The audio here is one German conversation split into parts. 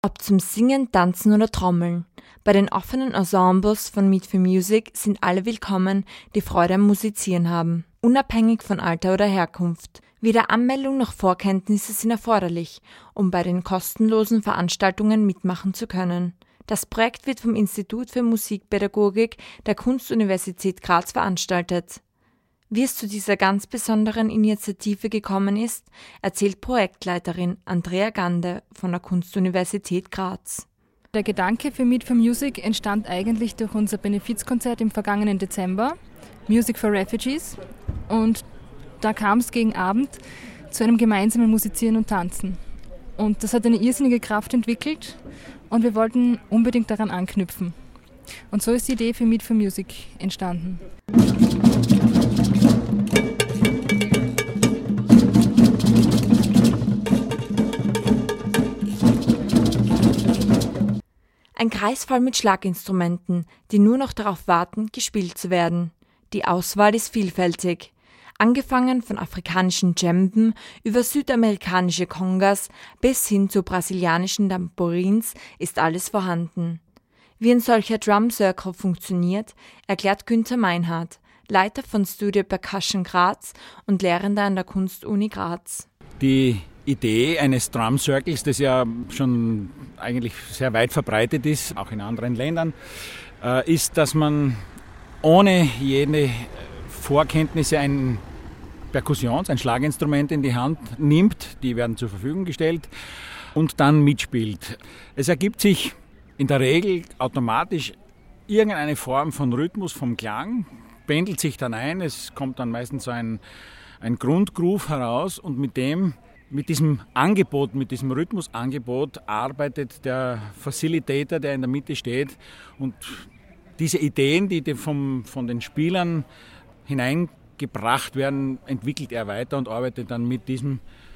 Ob zum Singen, Tanzen oder Trommeln. Bei den offenen Ensembles von Meet for Music sind alle willkommen, die Freude am Musizieren haben, unabhängig von Alter oder Herkunft. Weder Anmeldung noch Vorkenntnisse sind erforderlich, um bei den kostenlosen Veranstaltungen mitmachen zu können. Das Projekt wird vom Institut für Musikpädagogik der Kunstuniversität Graz veranstaltet. Wie es zu dieser ganz besonderen Initiative gekommen ist, erzählt Projektleiterin Andrea Gande von der Kunstuniversität Graz. Der Gedanke für Meet for Music entstand eigentlich durch unser Benefizkonzert im vergangenen Dezember, Music for Refugees. Und da kam es gegen Abend zu einem gemeinsamen Musizieren und Tanzen. Und das hat eine irrsinnige Kraft entwickelt und wir wollten unbedingt daran anknüpfen. Und so ist die Idee für Meet for Music entstanden. Ein Kreis voll mit Schlaginstrumenten, die nur noch darauf warten, gespielt zu werden. Die Auswahl ist vielfältig. Angefangen von afrikanischen Djemben über südamerikanische Congas bis hin zu brasilianischen Tambourins ist alles vorhanden. Wie ein solcher Drum Circle funktioniert, erklärt Günther Meinhardt, Leiter von Studio Percussion Graz und Lehrender an der Kunstuni Graz. Die Idee eines Drum Circles, das ja schon eigentlich sehr weit verbreitet ist, auch in anderen Ländern, ist, dass man ohne jede Vorkenntnisse ein Schlaginstrument in die Hand nimmt, die werden zur Verfügung gestellt und dann mitspielt. Es ergibt sich in der Regel automatisch irgendeine Form von Rhythmus, vom Klang, pendelt sich dann ein, es kommt dann meistens so ein Grundgroove heraus und mit diesem Angebot, mit diesem Rhythmusangebot arbeitet der Facilitator, der in der Mitte steht und diese Ideen, die von den Spielern hineingebracht werden, entwickelt er weiter und arbeitet dann mit diesem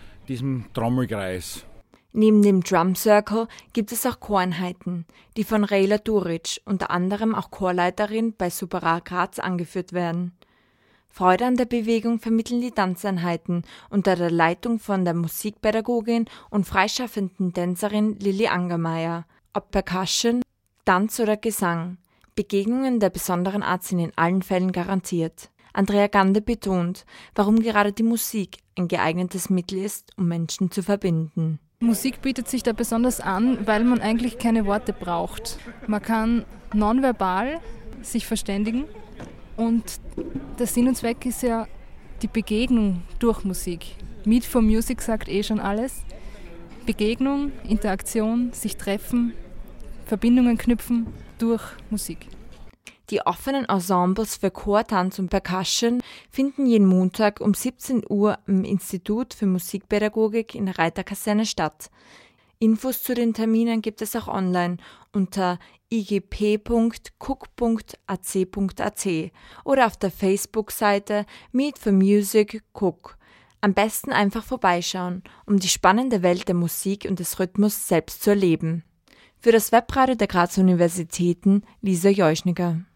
Trommelkreis. Neben dem Drum Circle gibt es auch Choreinheiten, die von Rejla Duric, unter anderem auch Chorleiterin bei Supera Graz, angeführt werden. Freude an der Bewegung vermitteln die Tanzeinheiten unter der Leitung von der Musikpädagogin und freischaffenden Tänzerin Lilly Angermeier. Ob Percussion, Tanz oder Gesang, Begegnungen der besonderen Art sind in allen Fällen garantiert. Andrea Gande betont, warum gerade die Musik ein geeignetes Mittel ist, um Menschen zu verbinden. Musik bietet sich da besonders an, weil man eigentlich keine Worte braucht. Man kann nonverbal sich verständigen und der Sinn und Zweck ist ja die Begegnung durch Musik. Meet for Music sagt schon alles. Begegnung, Interaktion, sich treffen, Verbindungen knüpfen durch Musik. Die offenen Ensembles für Chor, Tanz und Percussion finden jeden Montag um 17 Uhr im Institut für Musikpädagogik in der Reiterkaserne statt. Infos zu den Terminen gibt es auch online unter igp.cook.ac.at oder auf der Facebook-Seite Meet for Music Cook. Am besten einfach vorbeischauen, um die spannende Welt der Musik und des Rhythmus selbst zu erleben. Für das Webradio der Grazer Universitäten Lisa Jeuschniger.